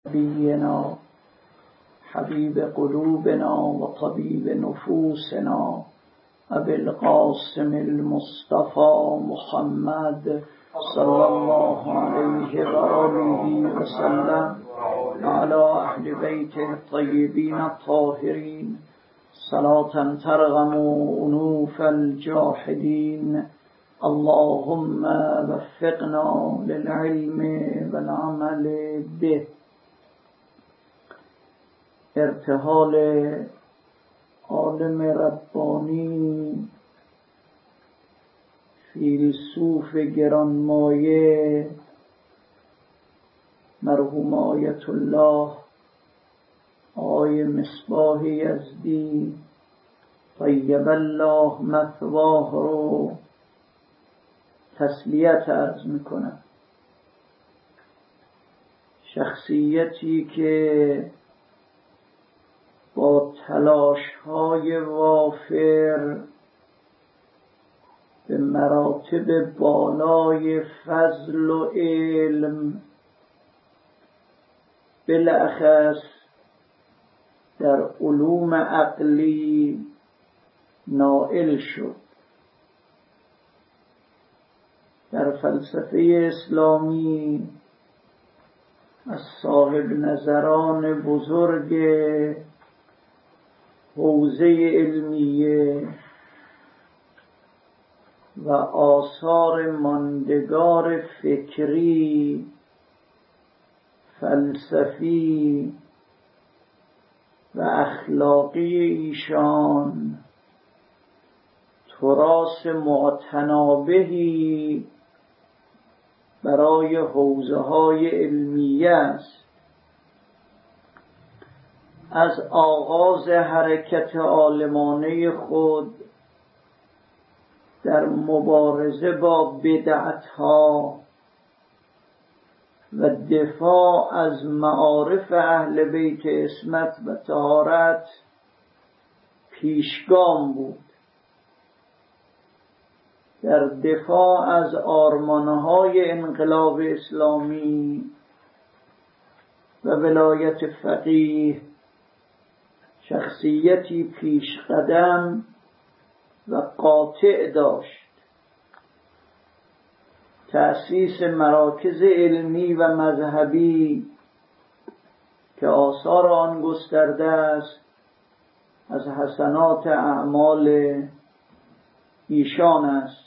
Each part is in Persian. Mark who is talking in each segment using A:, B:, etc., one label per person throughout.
A: نبينا حبيب قلوبنا وطبيب نفوسنا أبي القاسم المصطفى محمد صلى الله عليه وآله وسلم وعلى أهل بيته الطيبين الطاهرين صلاة ترغم أنوف الجاحدين. اللهم وفقنا للعلم والعمل به. ارتحال عالم ربانی فیلسوف گرانمایه مرحوم آیت الله آقای مصباح یزدی طیب الله مثواه رو تسلیت عرض میکنم. شخصیتی که با تلاش‌های وافر به مراتب بالای فضل و علم بالاخص در علوم عقلی نائل شد. در فلسفه اسلامی از صاحب نظران بزرگ حوزه علمیه و آثار ماندگار فکری، فلسفی و اخلاقی ایشان تراث معتنابهی برای حوزه‌های علمیه است. از آغاز حرکت عالمانه خود در مبارزه با بدعت‌ها و دفاع از معارف اهل بیت عصمت و طهارت پیشگام بود. در دفاع از آرمانهای انقلاب اسلامی و ولایت فقیه شخصیتی پیشقدم و قاطع داشت. تأسیس مراکز علمی و مذهبی که آثار آن گسترده است از حسنات اعمال ایشان است.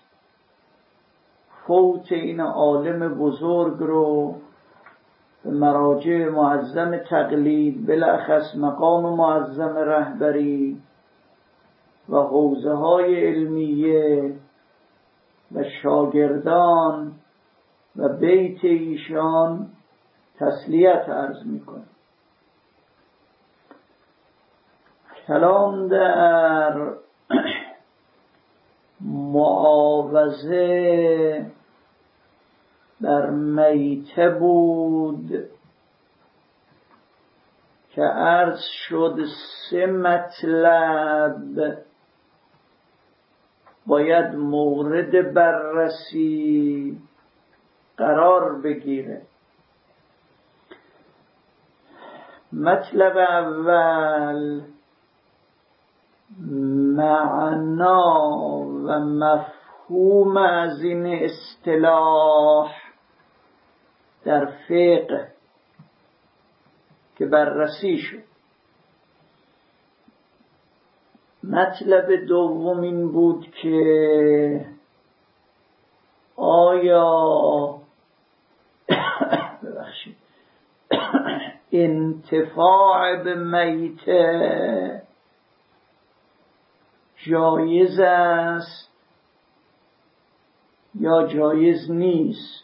A: فوت این عالم بزرگ رو به مراجع معظم تقلید، بالاخص مقام معظم رهبری و حوزه‌های علمیه و شاگردان و بیت ایشان تسلیت عرض می‌کنم. کلام در معاوضه بر میته بود که عرض شد 3 مطلب باید مورد بررسی قرار بگیره. مطلب اول معنا و مفهوم از این اصطلاح در فقه که بررسی شد. مطلب دوم این بود که آیا انتفاع به میته جایز است یا جایز نیست.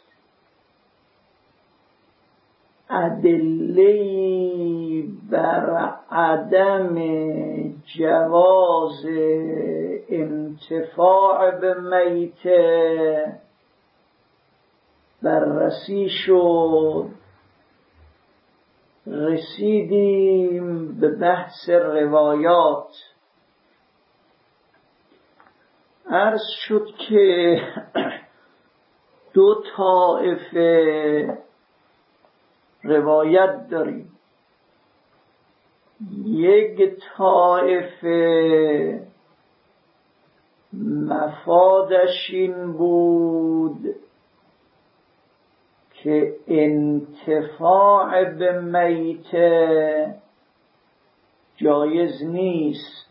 A: ادله‌ای بر عدم جواز انتفاع به میته بررسی شد. رسیدیم به بحث روایات. عرض شد که 2 طایفه روایت داریم یک طایفه مفادش این بود که انتفاع به میته جایز نیست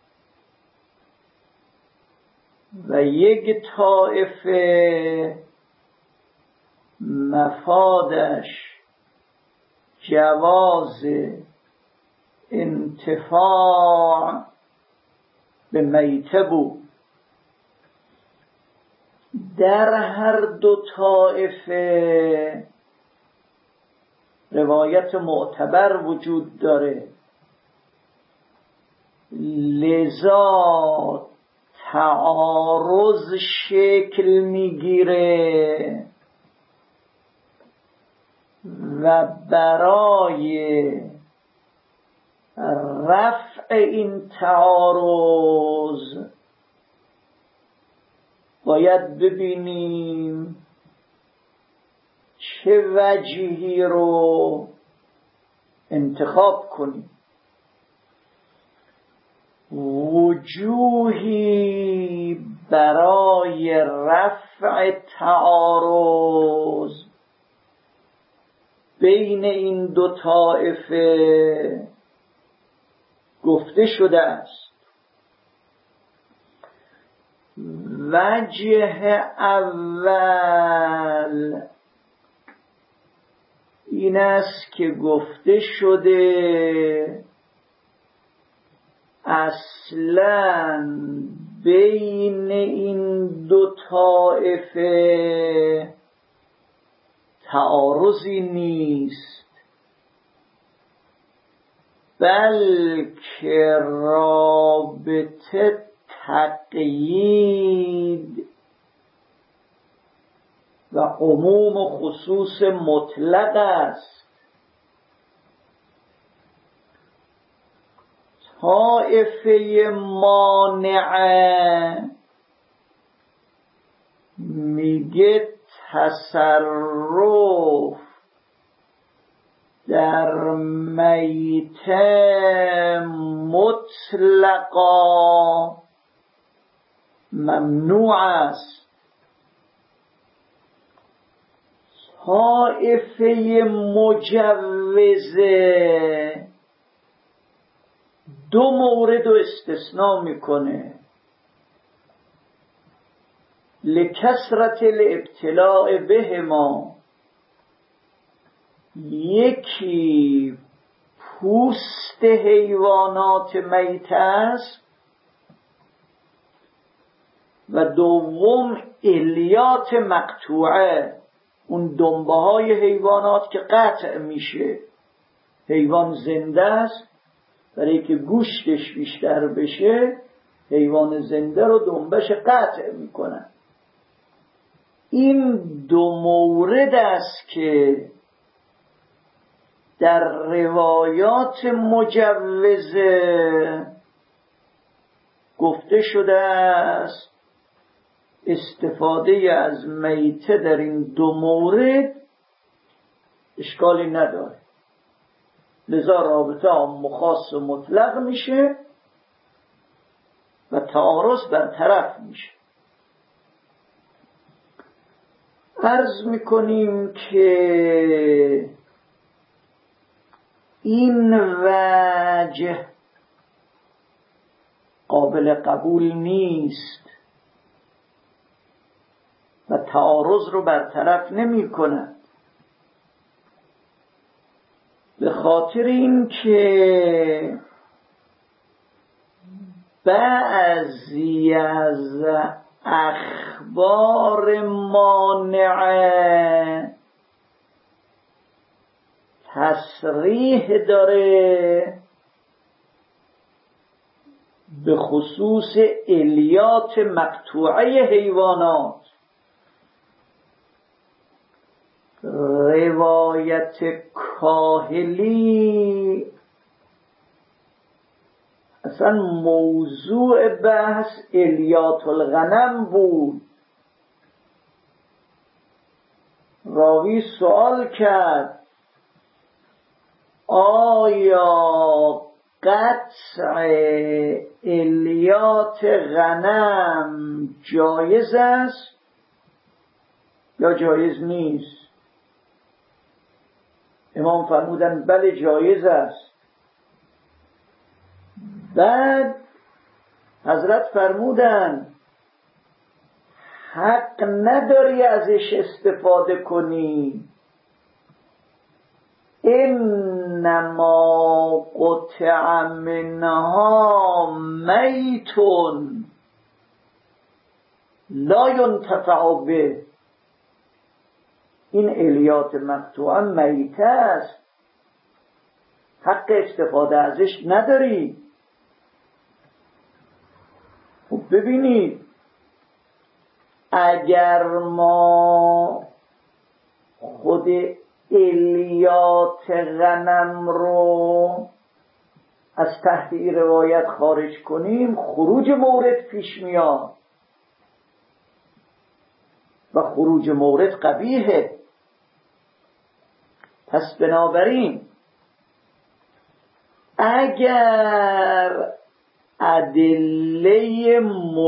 A: و یک طایفه مفادش جواز انتفاع به میته بود. در هر دو طایفه روایت معتبر وجود داره، لذا تعارض شکل میگیره و برای رفع این تعارض باید ببینیم چه وجهی رو انتخاب کنیم. وجوهی برای رفع تعارض بین این دو طایفه گفته شده است. وجه اول این است که گفته شده اصلاً بین این دو طایفه تعارضی نیست، بلکه رابطه تقیید و عموم و خصوص مطلق است. طایفه مانعه میگه تصرف در میته مطلقا ممنوع است. طایفه مجوزه دو مورد رو استثناء میکنه، لکثرت الابتلاء بهما. یکی پوست حیوانات میته است و دوم الیات مقطوعه، اون دنبه های حیوانات که قطع میشه. حیوان زنده است، برای که گوشتش بیشتر بشه حیوان زنده رو دنبهش قطع میکنن. این دو مورد است که در روایات مجوزه گفته شده است استفاده از میته در این دو مورد اشکالی نداره، لذا رابطه عام و خاص و مطلق میشه و تعارض برطرف میشه. عرض میکنیم که این وجه قابل قبول نیست و تعارض رو برطرف نمی کند، به خاطر این که بعضی از اخبار مانعه تصریح داره به خصوص الیات مقطوعه حیوانات. روایت کاهلی اصلا موضوع بحث الیات الغنم بود. راوی سوال کرد آیا قطع الیات غنم جایز است یا جایز نیست؟ امام فرمودن بله جایز است. بعد حضرت فرمودن حق نداری ازش استفاده کنی، انما قطع منها میت لا ینتفع به. این الیات مقطوعه میت است، حق استفاده ازش نداری. خب ببینید اگر ما خود الیات غنم رو از تحت این روایت خارج کنیم خروج مورد پیش میاد و خروج مورد قبیحه. پس بنابراین اگر ادله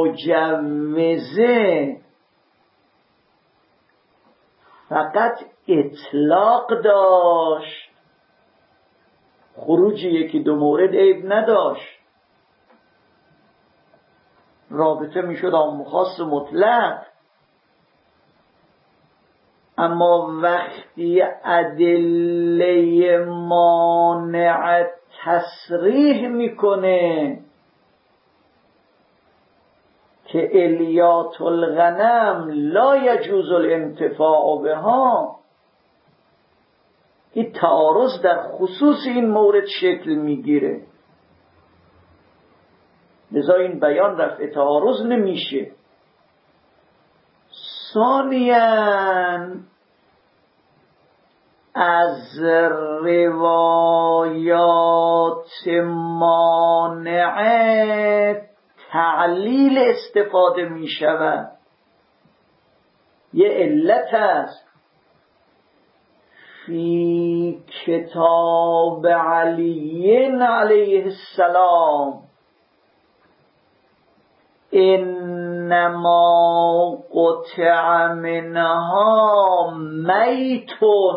A: مجوزه فقط اطلاق داشت، خروج یکی دو مورد عیب نداشت، رابطه میشد عام خاص مطلق. اما وقتی ادله مانع تصریح میکنه که الیات الغنم لا یجوز الانتفاع بها، این تعارض در خصوص این مورد شکل میگیره. لذا این بیان رفع تعارض نمیشه. ثانیاً از روایات مانعه تعلیل استفاده می شود. یه علت است فی کتاب علی علیه السلام انما قطع منها میت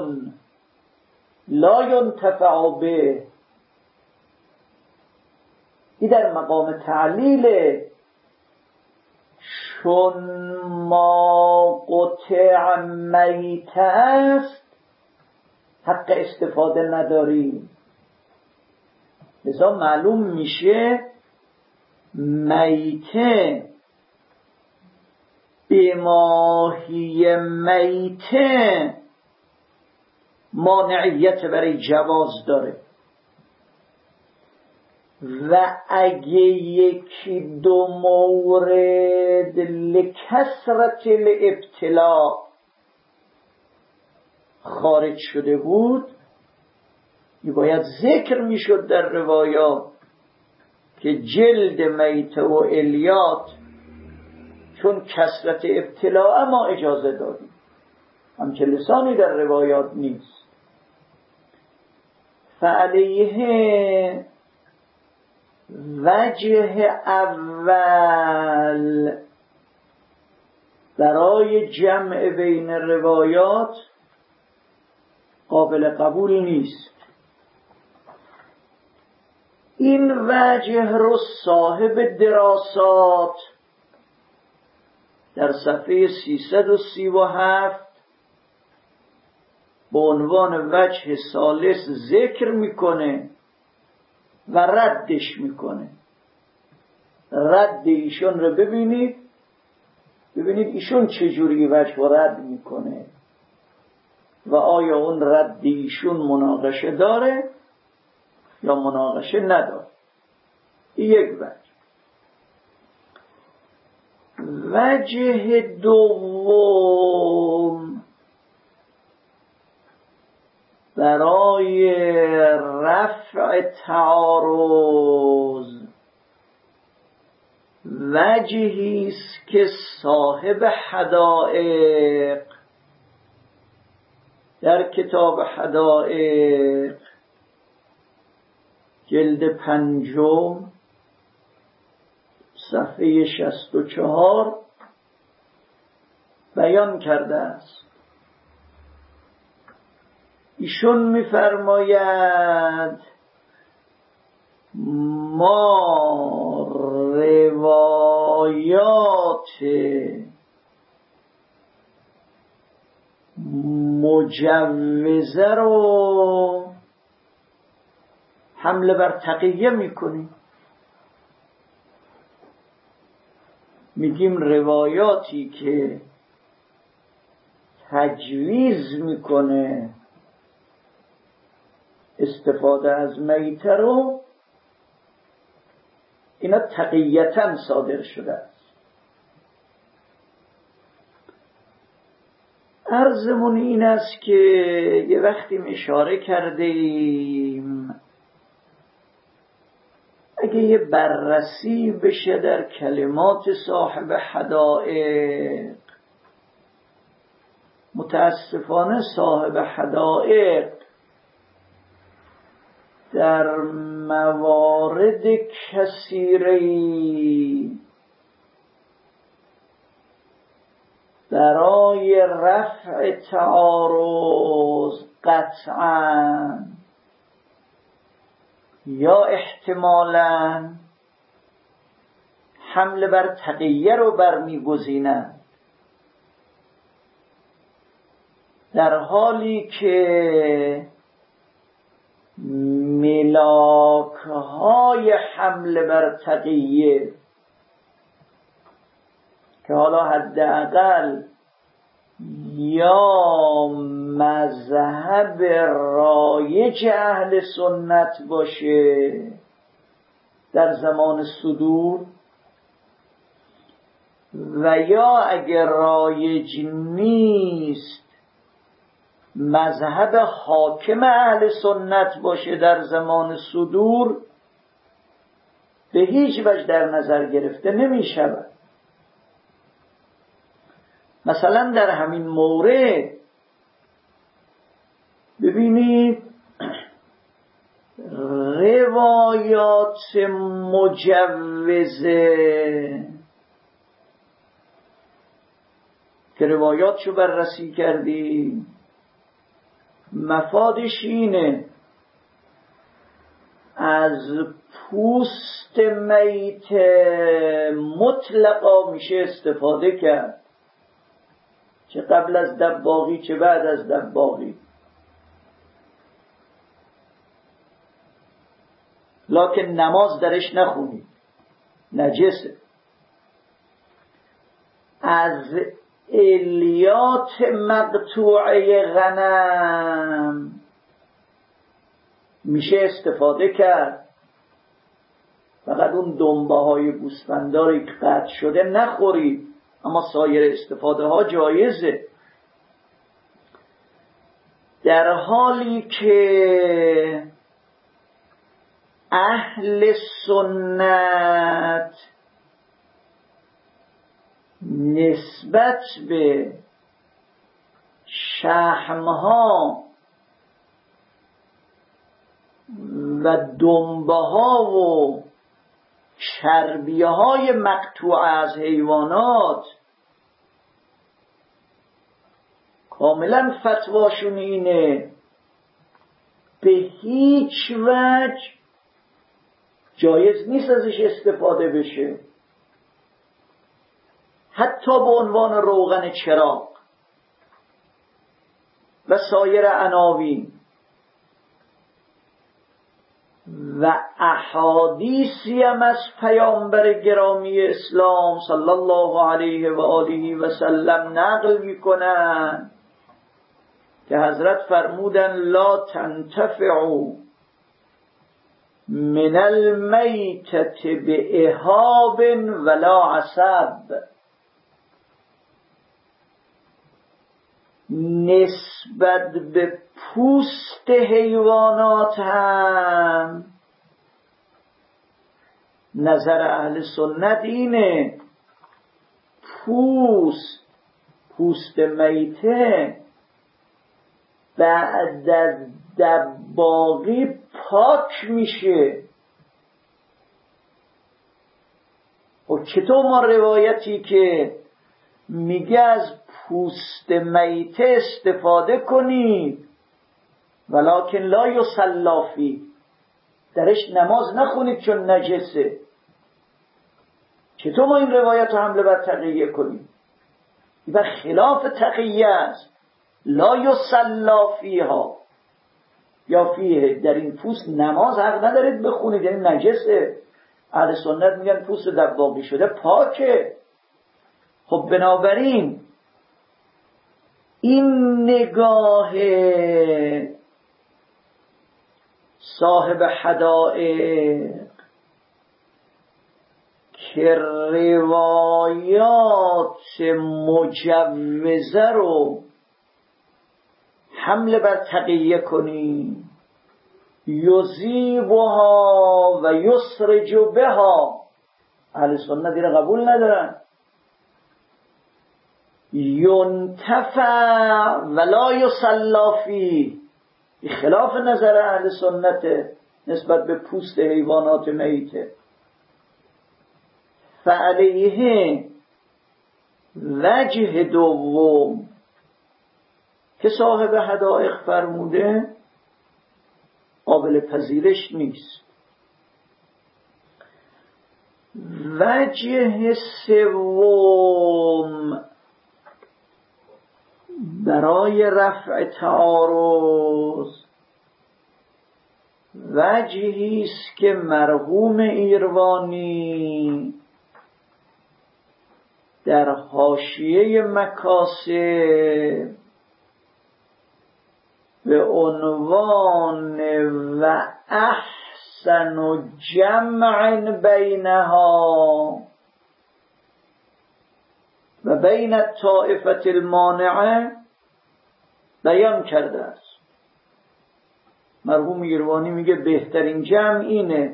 A: لا ینتفع به. این در مقام تعلیله، چون ما قطع میت است حق استفاده نداریم. لذا معلوم میشه میته بماهی میته مانعیت برای جواز داره و اگه یکی دو مورد لکثرت الابتلاء خارج شده بود، این باید ذکر میشد در روایات که جلد میته و الیات چون کثرت ابتلاء ما اجازه دادیم، همچه لسانی در روایات نیست. فعلیه وجه اول برای جمع بین روایات قابل قبول نیست. این وجه رو صاحب دراسات در صفحه 337 به عنوان وجه ثالث ذکر میکنه و ردش میکنه. رد ایشون رو ببینید ایشون چجوری وجه رو رد میکنه و آیا اون رد ایشون مناقشه داره یا مناقشه نداره. یک وجه دوم برای رفع تعارض وجهی است که صاحب حدائق در کتاب حدائق جلد 5 صفحه 64 بیان کرده است. ایشون می‌فرماید ما روایات مجوزه رو حمله بر تقیه میکنیم. میگیم روایاتی که تجویز میکنه استفاده از میته رو، اینا تقییتاً صادر شده است. عرضمون این است که یه وقتی اشاره کردیم اگه یه بررسی بشه در کلمات صاحب حدائق، متاسفانه صاحب حدائق در موارد کثیری برای رفع تعارض قطعاً یا احتمالاً حمله بر تقیه رو برمی‌گزینند، در حالی که ملاک‌های حمله بر تقیه که حالا حداقل یا مذهب رایج اهل سنت باشه در زمان صدور، و یا اگر رایج نیست مذهب حاکم اهل سنت باشه در زمان صدور، به هیچ وجه در نظر گرفته نمی شود. مثلا در همین مورد ببینید روایات مجوزه که روایاتشو بررسی کردیم، مفادش اینه از پوست میت مطلقا میشه استفاده کرد، چه قبل از دباغی چه بعد از دباغی، لکن نماز درش نخونید، نجسه. از الیات مقطوعه غنم میشه استفاده کرد، فقط اون دنبه های گوسفنداری که قطع شده نخورید، اما سایر استفاده ها جایزه. در حالی که اهل سنت نسبت به شحمها و دنبه ها و چربیه های مقطوعه از حیوانات کاملا فتواشون اینه به هیچ وجه جایز نیست ازش استفاده بشه، حتی به عنوان روغن چراغ و سایر عناوین. و احادیثی هم از پیامبر گرامی اسلام صلی الله علیه و آله و سلم نقل میکنن که حضرت فرمودن لا تنتفعوا من المیتة باهاب ولا عصب. نسبت به پوست حیوانات هم نظر اهل سنت اینه پوست میته بعد از دباغی پاک میشه. و چطور ما روایتی که میگه از پوست میته استفاده کنید ولکن لا یصلی فیه، درش نماز نخونید چون نجسه، چطور ما این روایت رو حمله بر تقیه کنیم؟ و خلاف تقیه است. لا یصلی فیها یا فیه، در این پوست نماز حق ندارید بخونید، یعنی نجسه. اهل سنت میگن پوست دباغی شده پاکه. خب بنابراین این نگاه صاحب حدائق که روایات مجوزه رو حمله بر تقیه کنی، یذیبها و یسرج بها، اهل سنت دیره قبول ندارن. ینتفع ولا یصلی فیه، خلاف نظر اهل سنت نسبت به پوست حیوانات میته. فعلیه وجه دوم که صاحب حدائق فرموده قابل پذیرش نیست. وجه سوم برای رفع تعارض وجهی است که مرحوم ایروانی در حاشیه مکاسب به عنوان و احسن جمع بینها و بین الطائفة المانعه بیان کرده است. مرحوم ایروانی میگه بهترین جمع اینه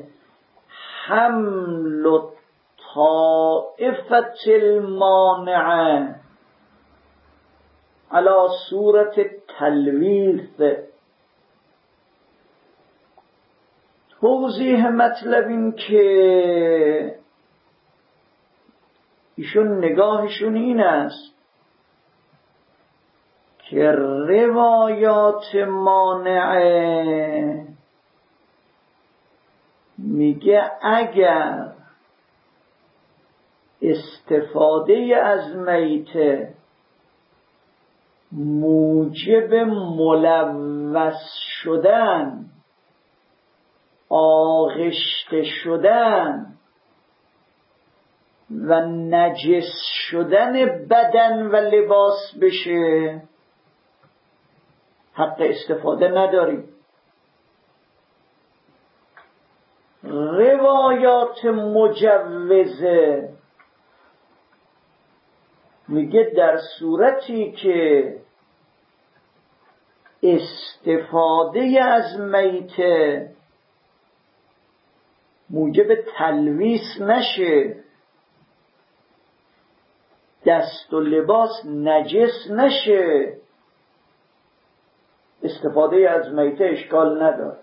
A: حمل طائفة المانعه علی صورت تلویث. توضیح مطلب این که ایشون نگاهشون این است که روایات مانعه میگه اگر استفاده از میته موجب ملوث شدن، آغشته شدن و نجس شدن بدن و لباس بشه حق استفاده نداریم. روایات مجوزه میگه در صورتی که استفاده از میته موجب تلویث نشه، دست و لباس نجس نشه، استفاده از میته اشکال نداره.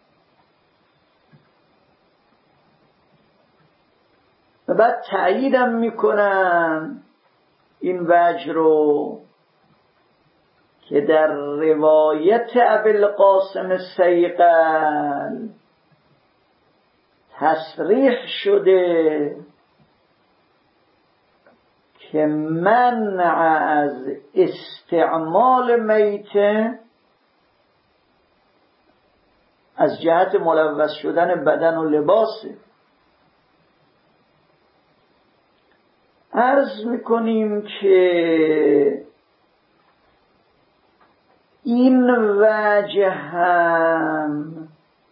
A: و بعد تأییدم میکنن این وجه رو که در روایت ابوالقاسم صیقل تصریح شده که منع از استعمال میته از جهت ملوث شدن بدن و لباسه. عرض میکنیم که این وجه هم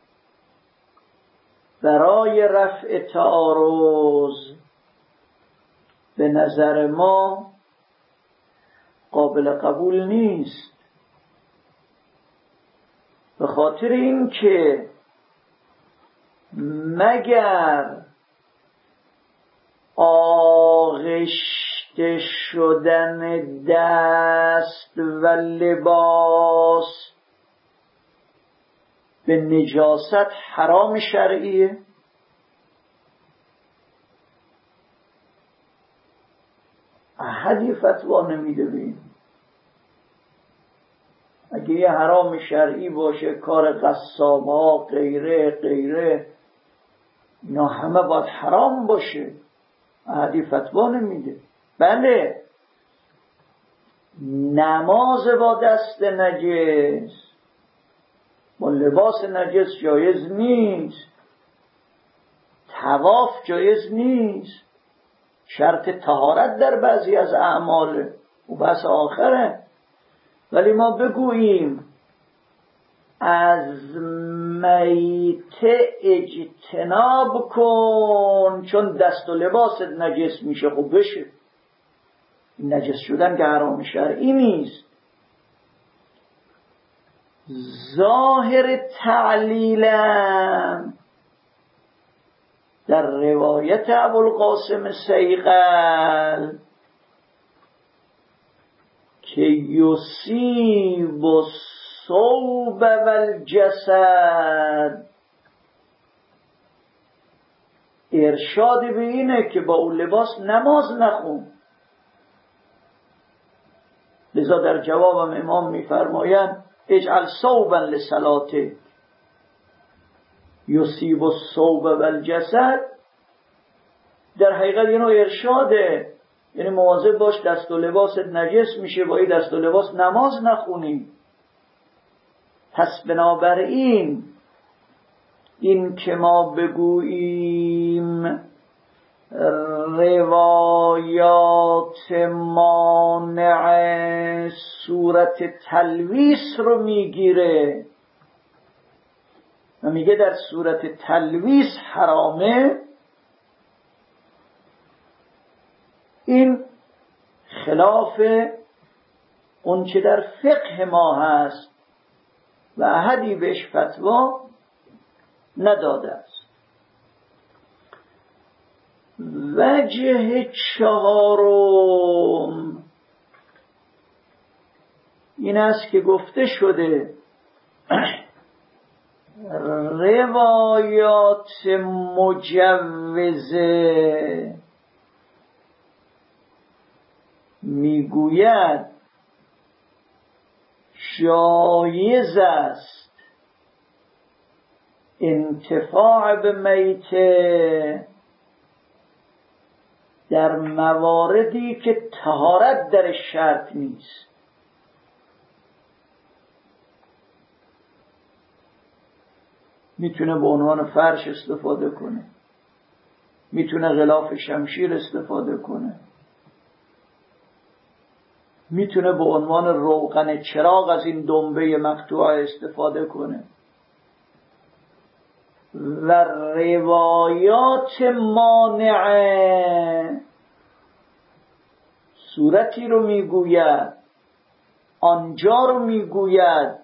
A: برای رفع تعارض به نظر ما قابل قبول نیست، به خاطر اینکه مگر آغشته شدن دست و لباس به نجاست حرام شرعیه؟ احدی فتوا نمیده بین. اگه یه حرام شرعی باشه، کار قصاب‌ها غیره اینا همه باید حرام باشه. احدی فتوا نمیده. بله، نماز با دست نجس، با لباس نجس جایز نیست. طواف جایز نیست. شرط طهارت در بعضی از اعمال و بحث آخره. ولی ما بگوییم از میته اجتناب کن چون دست و لباست نجس میشه، خب بشه. نجس شدن که حرام شرعی نیست. ظاهر تعلیلم در روایت ابوالقاسم سیغل که یصیب الثوب والجسد، ارشاد به اینه که با اون لباس نماز نخون. لذا در جوابم امام میفرمایند اجعل ثوبا لصلاته یصیب الثوب والجسد. در حقیقت اینو ارشاده، یعنی مواظب باش دست و لباست نجس میشه، با این دست و لباس نماز نخونی. پس بنابراین این که ما بگوییم روایات مانع صورت تلویث رو میگیره و میگه در صورت تلویث حرامه، این خلاف اون چه در فقه ما هست و احدی بهش فتوا نداده است. وجه چهارم این است که گفته شده روایات مجوزه میگوید جایز است انتفاع به میته در مواردی که طهارت در شرط نیست. میتونه به عنوان فرش استفاده کنه، میتونه غلاف شمشیر استفاده کنه، میتونه به عنوان روغن چراغ از این دنبه مقطوعه استفاده کنه. و روایات مانعه صورتی رو میگوید، آنجا رو میگوید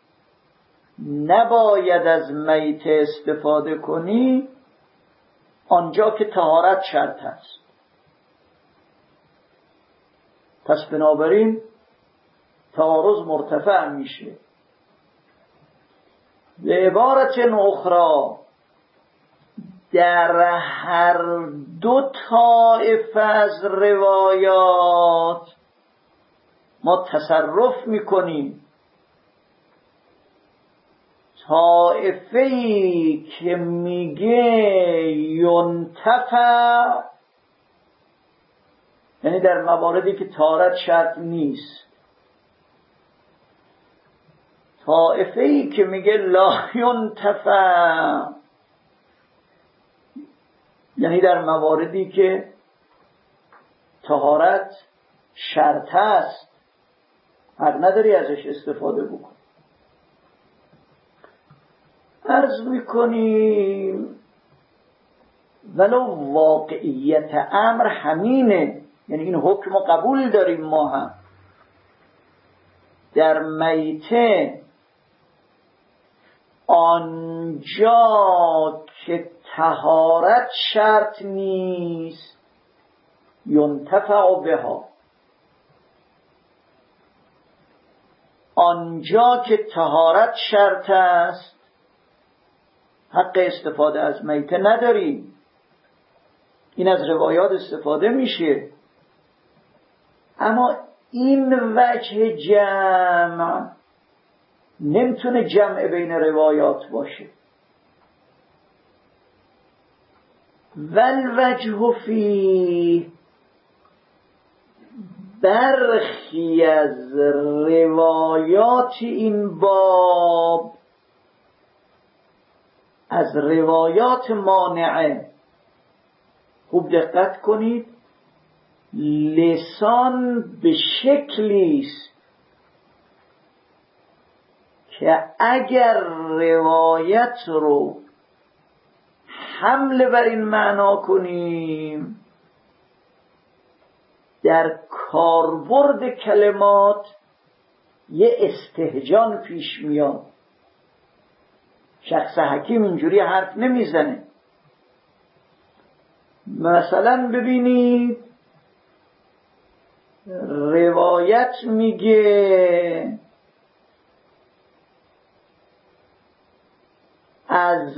A: نباید از میته استفاده کنی، آنجا که طهارت شرط است. پس بنابراین تعارض مرتفع میشه. به عبارت اخرى در هر دو طایفه از روایات ما تصرف میکنیم. طایفه‌ای که میگه ینتفع، یعنی در مواردی که طهارت شرط نیست. طایفه‌ای که میگه لا ینتفع، یعنی در مواردی که طهارت شرط است، حق نداری ازش استفاده بکن. عرض میکنیم ولو واقعیت امر همینه، یعنی این حکم قبول داریم ما هم. در میته آنجا که طهارت شرط نیست ینتفع بها، آنجا که طهارت شرط است حق استفاده از میته نداریم. این از روایات استفاده میشه، اما این وجه جمع نمیتونه جمع بین روایات باشه. والوجه فی، برخی از روایات این باب از روایات مانعه، خوب دقت کنید، لسان به شکلی است که اگر روایت رو حمله بر این معنا کنیم در کاربرد کلمات یه استهجان پیش میاد. شخص حکیم اینجوری حرف نمیزنه. مثلا ببینید روایت میگه از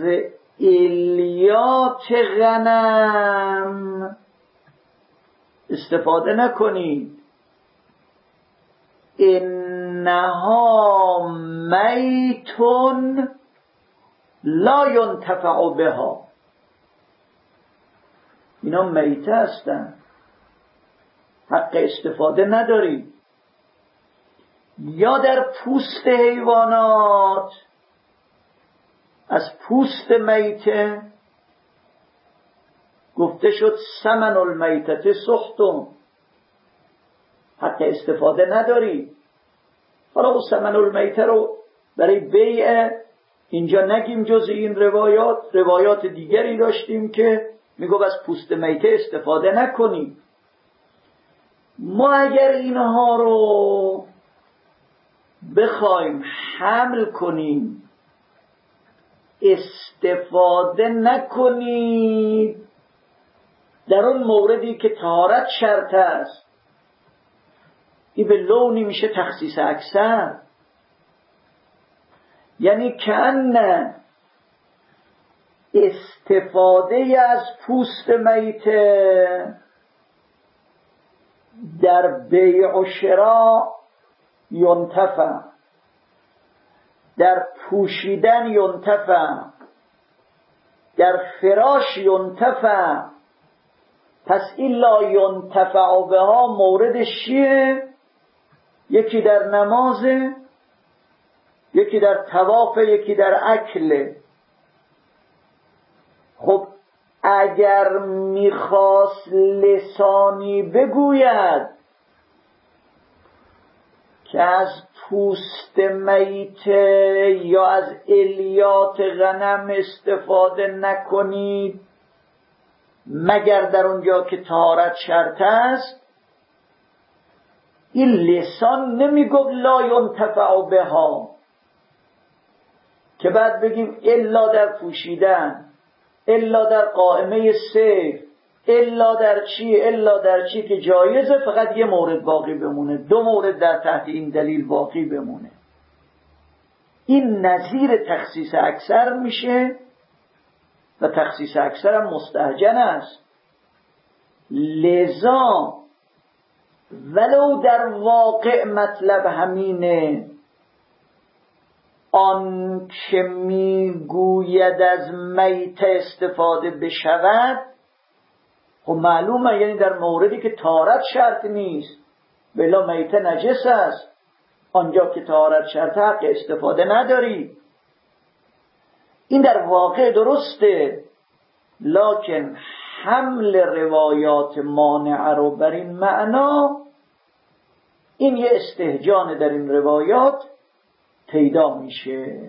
A: الیات غنم استفاده نکنید، انها میتون لا ینتفع بها. اینا میته هستن، حق استفاده نداری. یا در پوست حیوانات، از پوست میته گفته شد سمن المیتة سحت، حق استفاده نداری. حالا اون سمن المیته رو برای بیع اینجا نگیم جز این روایات دیگری داشتیم که میگو از پوست میته استفاده نکنیم. ما اگر اینها رو بخوایم حمل کنیم استفاده نکنید در اون موردی که طهارت شرط است، این به لونی میشه تخصیص اکثر. یعنی کأن استفاده از پوست میته در بیع و شراء ینتفع، در پوشیدن ینتفع، در فراش ینتفع. پس این لا ینتفع بها موردش چیه؟ یکی در نمازه، یکی در طواف، یکی در اکله. خب اگر میخواست لسانی بگوید که از پوست میته یا از الیات غنم استفاده نکنید مگر در اونجا که طهارت شرط است، این لسان نمیگفت لا ینتفع بها که بعد بگیم الا در پوشیدن، الا در قائمه سیف، الا در چی که جایزه فقط یه مورد باقی بمونه، دو مورد در تحت این دلیل باقی بمونه. این نظیر تخصیص اکثر میشه و تخصیص اکثر هم مستهجن است. لذا ولو در واقع مطلب همینه، آن که میگوید از میت استفاده بشود، خب معلومه یعنی در موردی که طهارت شرط نیست، بلا میت نجس است، آنجا که طهارت شرط حق استفاده نداری. این در واقع درسته، لکن حمل روایات مانعه رو بر این معنا، این یه استهجان در این روایات پیدا میشه.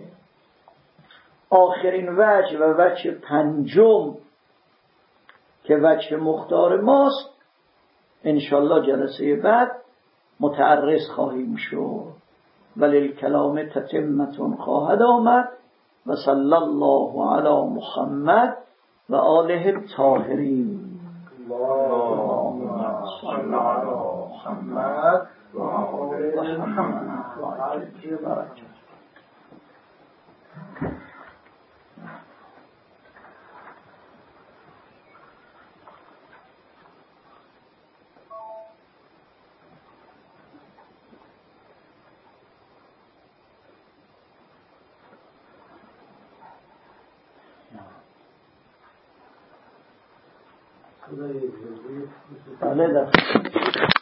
A: آخرین وجه و وجه پنجم که وجه مختار ماست، انشالله جلسه بعد متعرض خواهیم شد. وللکلام تتمة خواهد آمد. و صلی الله علی محمد و آله الطاهرین. اللهم صل علی محمد و آله محمد. بله